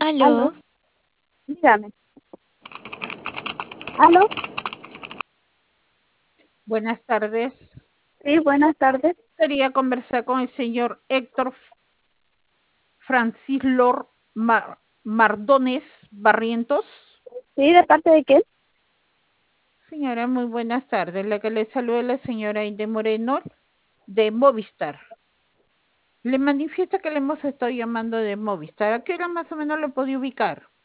Aló, Aló, dígame. Aló, buenas tardes. sí, buenas tardes. Quería conversar con el señor Héctor Francis Lord Mardones Barrientos. Sí, ¿de parte de quién? Señora, muy buenas tardes. La que le saluda es la señora Inde Moreno de Movistar. Le manifiesta que le hemos estado llamando de Movistar. ¿A qué hora más o menos lo puede ubicar?